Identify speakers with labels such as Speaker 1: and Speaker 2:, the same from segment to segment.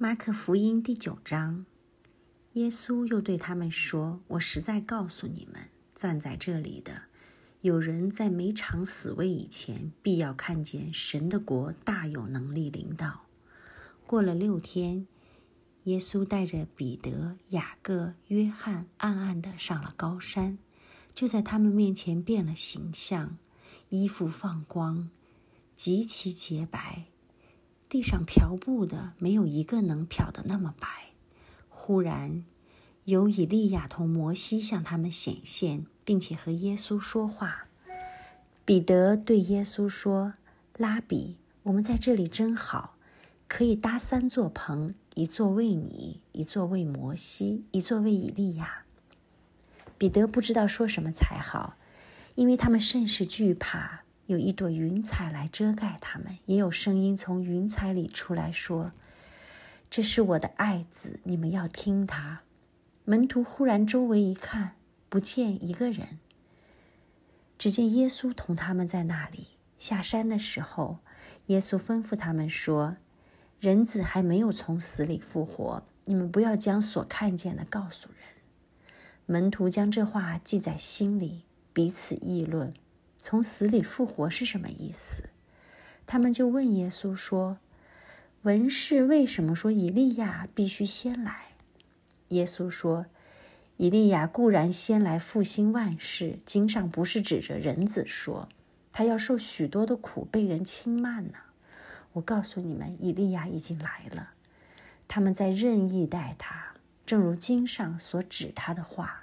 Speaker 1: 马可福音第9章，耶稣又对他们说：我实在告诉你们，站在这里的，有人在没尝死味以前，必要看见神的国大有能力临到。过了6天，耶稣带着彼得、雅各、约翰暗暗地上了高山，就在他们面前变了形象，衣服放光，极其洁白，地上漂布的没有一个能漂得那么白。忽然有以利亚同摩西向他们显现，并且和耶稣说话。彼得对耶稣说：拉比，我们在这里真好，可以搭3座棚，一座为你，一座为摩西，一座为以利亚。彼得不知道说什么才好，因为他们甚是惧怕。有一朵云彩来遮盖他们，也有声音从云彩里出来说：这是我的爱子，你们要听他。门徒忽然周围一看，不见一个人，只见耶稣同他们在那里。下山的时候，耶稣吩咐他们说：人子还没有从死里复活，你们不要将所看见的告诉人。门徒将这话记在心里，彼此议论，从死里复活是什么意思？他们就问耶稣说：文士为什么说以利亚必须先来？耶稣说：以利亚固然先来复兴万事，经上不是指着人子说，他要受许多的苦，被人轻慢呢。我告诉你们，以利亚已经来了，他们在任意待他，正如经上所指他的话。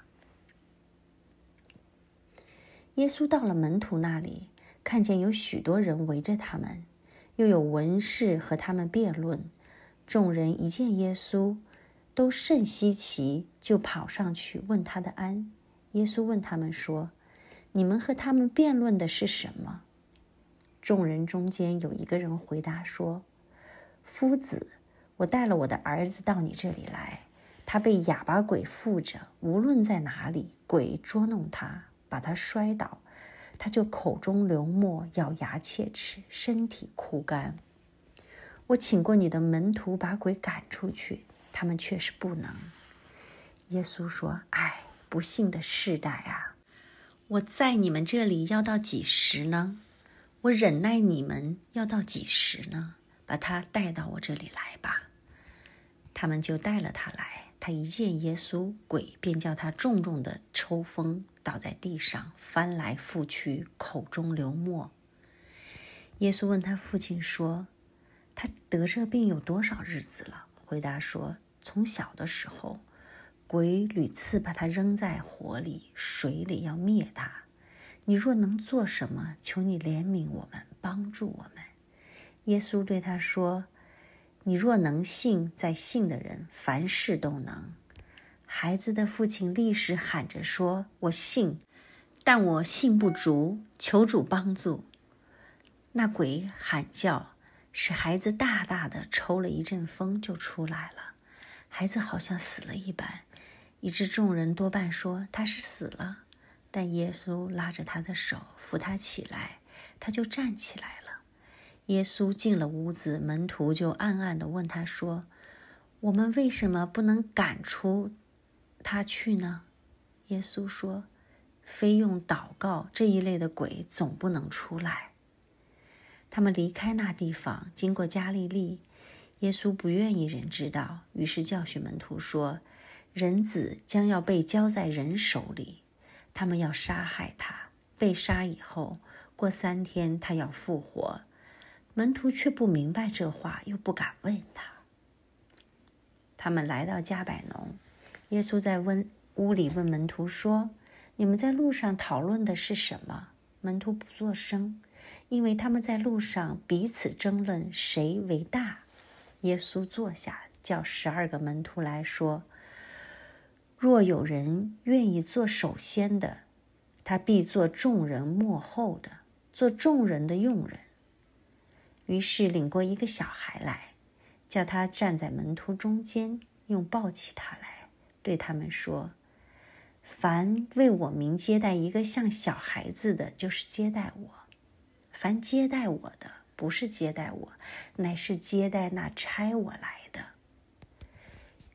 Speaker 1: 耶稣到了门徒那里，看见有许多人围着他们，又有文士和他们辩论。众人一见耶稣，都甚稀奇，就跑上去问他的安。耶稣问他们说：你们和他们辩论的是什么？众人中间有一个人回答说：夫子，我带了我的儿子到你这里来，他被哑巴鬼附着，无论在哪里，鬼捉弄他，把他摔倒，他就口中流沫，咬牙切齿，身体枯干。我请过你的门徒把鬼赶出去，他们却是不能。耶稣说：唉，不幸的世代啊，我在你们这里要到几时呢？我忍耐你们要到几时呢？把他带到我这里来吧。他们就带了他来。他一见耶稣，鬼便叫他重重的抽风，倒在地上，翻来覆去，口中流沫。耶稣问他父亲说：他得这病有多少日子了？回答说：从小的时候，鬼屡次把他扔在火里、水里，要灭他。你若能做什么，求你怜悯我们，帮助我们。耶稣对他说：你若能信，在信的人凡事都能。孩子的父亲立时喊着说：我信，但我信不足，求主帮助。那鬼喊叫，使孩子大大的抽了一阵风，就出来了。孩子好像死了一般，以致众人多半说他是死了。但耶稣拉着他的手，扶他起来，他就站起来了。耶稣进了屋子，门徒就暗暗地问他说：我们为什么不能赶出他去呢？耶稣说：非用祷告，这一类的鬼总不能出来。他们离开那地方，经过加利利。耶稣不愿意人知道，于是教训门徒说：人子将要被交在人手里，他们要杀害他，被杀以后，过3天他要复活。门徒却不明白这话，又不敢问他。他们来到加百农，耶稣在屋里问门徒说：你们在路上讨论的是什么？门徒不作声，因为他们在路上彼此争论谁为大。耶稣坐下，叫12个门徒来说：若有人愿意做首先的，他必做众人末后的，做众人的用人。于是领过一个小孩来，叫他站在门徒中间，用抱起他来，对他们说：凡为我名接待一个像小孩子的，就是接待我；凡接待我的，不是接待我，乃是接待那差我来的。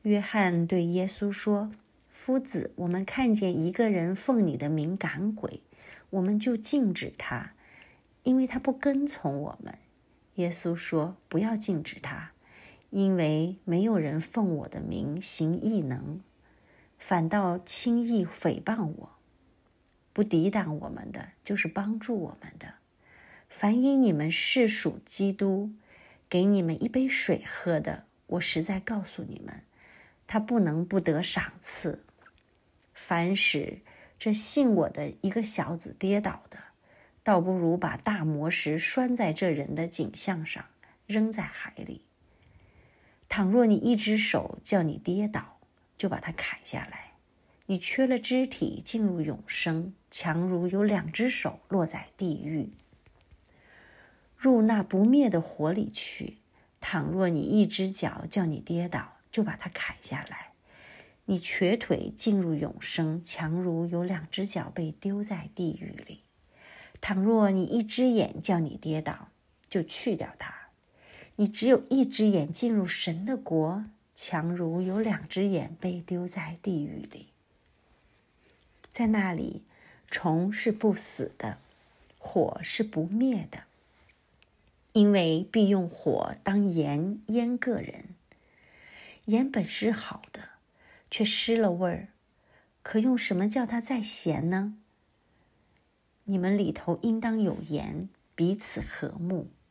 Speaker 1: 约翰对耶稣说：夫子，我们看见一个人奉你的名赶鬼，我们就禁止他，因为他不跟从我们。耶稣说：不要禁止他，因为没有人奉我的名行异能，反倒轻易诽谤我。不抵挡我们的，就是帮助我们的。凡因你们是属基督，给你们一杯水喝的，我实在告诉你们，他不能不得赏赐。凡使这信我的一个小子跌倒的，倒不如把大磨石拴在这人的颈项上，扔在海里。倘若你一只手叫你跌倒，就把它砍下来。你缺了肢体进入永生，强如有2只手落在地狱，入那不灭的火里去。倘若你一只脚叫你跌倒，就把它砍下来。你瘸腿进入永生，强如有2只脚被丢在地狱里。倘若你一只眼叫你跌倒，就去掉它。你只有一只眼进入神的国，强如有2只眼被丢在地狱里。在那里，虫是不死的，火是不灭的，因为必用火当盐腌个人。盐本是好的，却失了味儿，可用什么叫它再咸呢？你们里头应当有盐，彼此和睦，